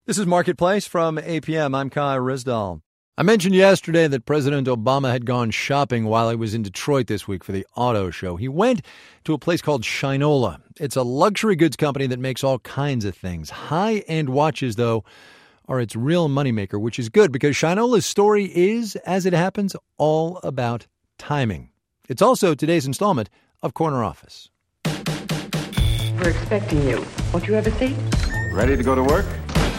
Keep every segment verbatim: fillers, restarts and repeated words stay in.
This is Marketplace from A P M. I'm Kai Risdall. I mentioned yesterday that President Obama had gone shopping while he was in Detroit this week for the auto show. He went to a place called Shinola. It's a luxury goods company that makes all kinds of things. High-end watches, though, are its real moneymaker, which is good because Shinola's story is, as it happens, all about timing. It's also today's installment of Corner Office. We're expecting you. Won't you have a seat? Ready to go to work?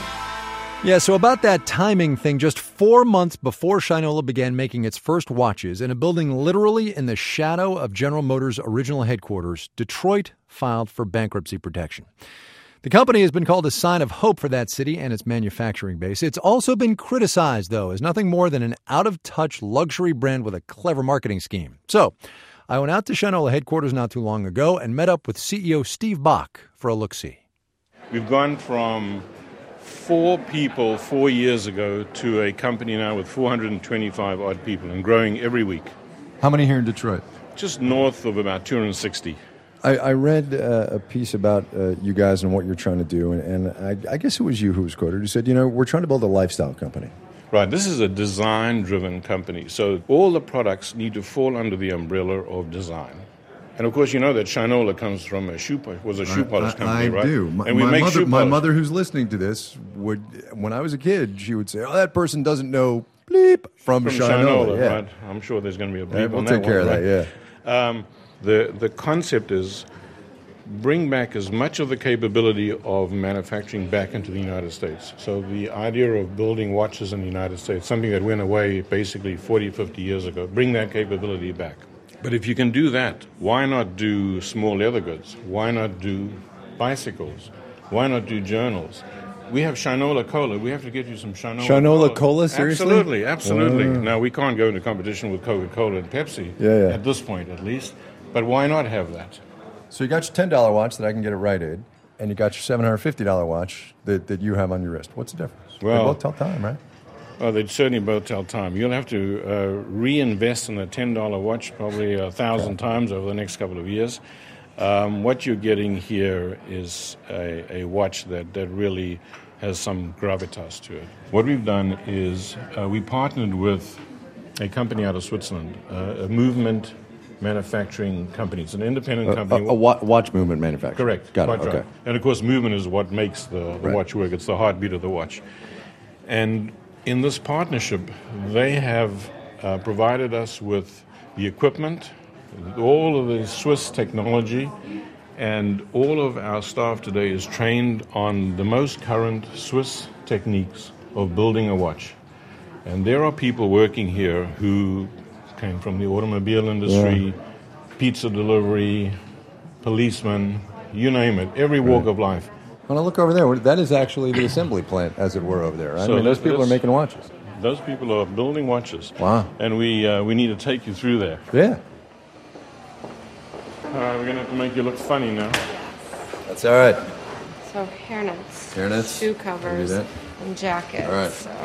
Yeah, so about that timing thing, just four months before Shinola began making its first watches in a building literally in the shadow of General Motors' original headquarters, Detroit filed for bankruptcy protection. The company has been called a sign of hope for that city and its manufacturing base. It's also been criticized, though, as nothing more than an out-of-touch luxury brand with a clever marketing scheme. So I went out to Shinola headquarters not too long ago and met up with C E O Steve Bach for a look-see. We've gone from four people four years ago to a company now with four hundred twenty-five odd people and growing every week. How many here in Detroit? Just north of about two hundred sixty. I, I read uh, a piece about uh, you guys and what you're trying to do, and, and I, I guess it was you who was quoted. You said, you know, we're trying to build a lifestyle company. Right, this is a design-driven company, so all the products need to fall under the umbrella of design. And of course, you know that Shinola comes from a shoe was a shoe polish company, I, I right? do. My, and we my make mother, shoe my polish. mother, who's listening to this, would when I was a kid, she would say, "Oh, that person doesn't know bleep from, from Shinola." Shinola, yeah. right? I'm sure there's going to be a bleep Yeah, on we'll that take care one, of that. right? Yeah. Um, the the concept is bring back as much of the capability of manufacturing back into the United States. So the idea of building watches in the United States, something that went away basically forty, fifty years ago, bring that capability back. But if you can do that, why not do small leather goods? Why not do bicycles? Why not do journals? We have Shinola Cola. We have to get you some Shinola, Shinola Cola. Cola, seriously? Absolutely, absolutely. Wow. Now, we can't go into competition with Coca-Cola and Pepsi, Yeah, yeah. at this point at least. But why not have that? So you got your ten dollar watch that I can get at Rite Aid, and you got your seven hundred fifty dollar watch that, that you have on your wrist. What's the difference? Well- they both tell time, right? Oh, they'd certainly both tell time. You'll have to uh, reinvest in a ten dollar watch probably a thousand times over the next couple of years. Um, what you're getting here is a, a watch that, that really has some gravitas to it. What we've done is uh, we partnered with a company out of Switzerland, uh, a movement manufacturing company. It's an independent A, company. a, a wa- watch movement manufacturer. Correct. Got Quite it. Okay. right. And of course, movement is what makes the, the Right. watch work. It's the heartbeat of the watch. And in this partnership, they have uh, provided us with the equipment, all of the Swiss technology, and all of our staff today is trained on the most current Swiss techniques of building a watch. And there are people working here who came from the automobile industry, pizza delivery, policemen, you name it, every walk of life. When I look over there, that is actually the assembly plant, as it were, over there. Right? So I mean, those this- people are this- making watches. Those people are building watches. Wow. And we uh, we need to take you through there. Yeah. All right, we're going to have to make you look funny now. That's all right. So hairnets, Hairnets. shoe Can covers, we do that? and jackets. All right. So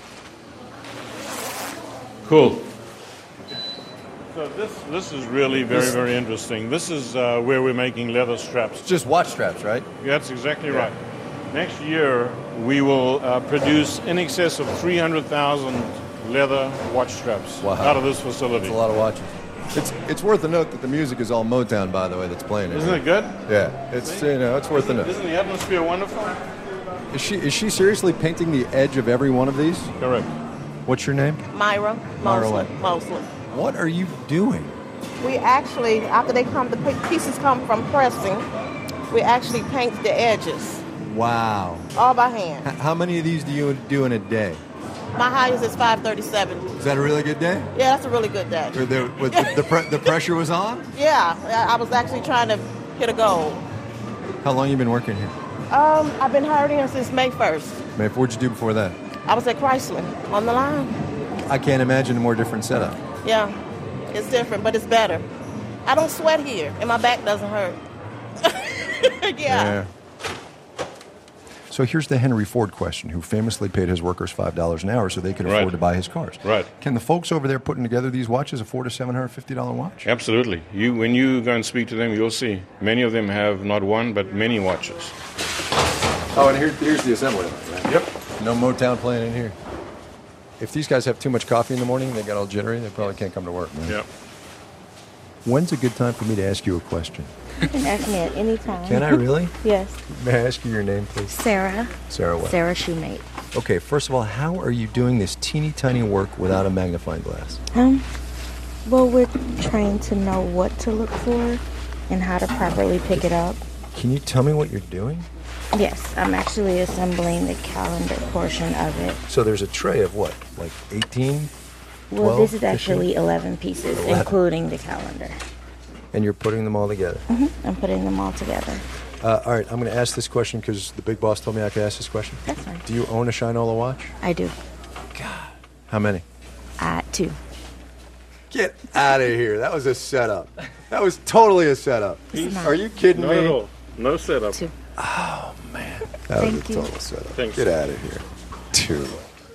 Cool. So this this is really very, very interesting. This is uh, where we're making leather straps. Just watch straps, right? That's exactly right. Next year, we will uh, produce in excess of three hundred thousand leather watch straps Wow. out of this facility. It's a lot of watches. It's it's worth a note that the music is all Motown, by the way, that's playing it. Isn't it good? Yeah, it's you know it's worth a note. Isn't the atmosphere wonderful? Is she is she seriously painting the edge of every one of these? Correct. What's your name? Myra Myra Mosley. what? Mosley. What are you doing? We actually, after they come, the p- pieces come from pressing. We actually paint the edges, Wow. all by hand. H- how many of these do you do in a day? My highest is five thirty-seven. Is that a really good day? Yeah, that's a really good day. Or the, with the, the, pre- the pressure was on? Yeah, I I was actually trying to hit a goal. How long you been working here? Um, I've been hired in since May first. Man, what'd you do before that? I was at Chrysler on the line. I can't imagine a more different setup. Yeah, it's different, but it's better. I don't sweat here, and my back doesn't hurt. yeah. So here's the Henry Ford question, who famously paid his workers five dollars an hour so they could afford Right. to buy his cars. Right. Can the folks over there putting together these watches afford a seven hundred fifty dollars watch? Absolutely. You, when you go and speak to them, you'll see many of them have not one but many watches. Oh, and here, here's the assembly line, right? Yep. No Motown playing in here. If these guys have too much coffee in the morning, they get all jittery, they probably can't come to work, man. Yep. When's a good time for me to ask you a question? You can ask me at any time. Can I really? Yes. May I ask you your name, please? Sarah. Sarah what? Sarah Shoemate. Okay, first of all, how are you doing this teeny tiny work without a magnifying glass? Um, well, we're trying to know what to look for and how to properly pick it up. Can you tell me what you're doing? Yes, I'm actually assembling the calendar portion of it. So there's a tray of what, like eighteen? Well, twelve, this is fifteen? actually eleven pieces, eleven. including the calendar. And you're putting them all together? Mm-hmm. I'm putting them all together. Uh, all right, I'm going to ask this question because the big boss told me I could ask this question. That's fine. Do you own a Shinola watch? I do. How many? Uh, two. Get out of here. That was a setup. That was totally a setup. Are you kidding Not me? at all. No setup. Two. Oh, man. That Thank was a you. total setup. Thanks. Get out of here. Two.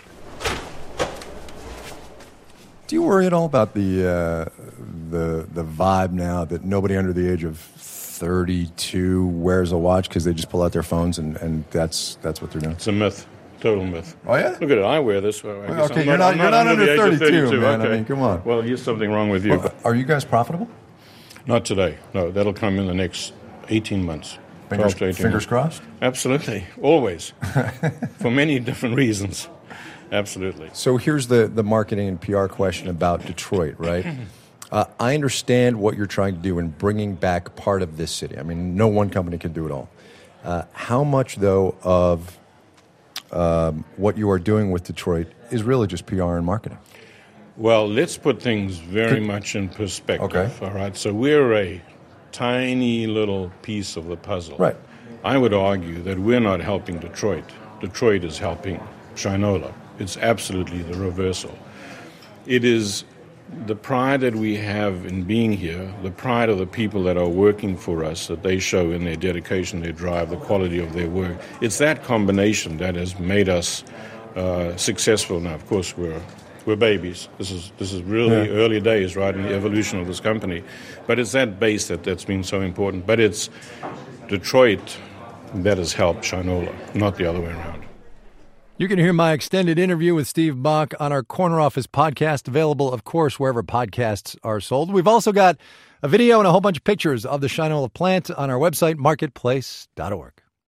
Do you worry at all about the uh, the the vibe now that nobody under the age of thirty-two wears a watch because they just pull out their phones and, and that's that's what they're doing? It's a myth. Total myth. Oh, yeah? Look at it. I wear this. Well, I Well, guess okay, I'm you're not- I'm you're not under the under age of thirty-two, man. I Okay. mean, come on. Well, there's something wrong with you. Well, are you guys profitable? Not today. No, that'll come in the next eighteen months. Fingers, twelve to eighteen fingers months. crossed? Absolutely. Always. For many different reasons. Absolutely. So here's the, the marketing and P R question about Detroit, right? Uh, I understand what you're trying to do in bringing back part of this city. I mean, no one company can do it all. Uh, how much, though, of um, what you are doing with Detroit is really just P R and marketing? Well, let's put things very much in perspective. Okay. All right. So we're a tiny little piece of the puzzle. Right. I would argue that we're not helping Detroit. Detroit is helping Shinola. It's absolutely the reversal. It is the pride that we have in being here, the pride of the people that are working for us, that they show in their dedication, their drive, the quality of their work. It's that combination that has made us uh, successful. Now, of course, we're we're babies. This is this is really Yeah. early days, right, in the evolution of this company. But it's that base that, that's been so important. But it's Detroit that has helped Shinola, not the other way around. You can hear my extended interview with Steve Bach on our Corner Office podcast, available, of course, wherever podcasts are sold. We've also got a video and a whole bunch of pictures of the Shinola plant on our website, marketplace dot org.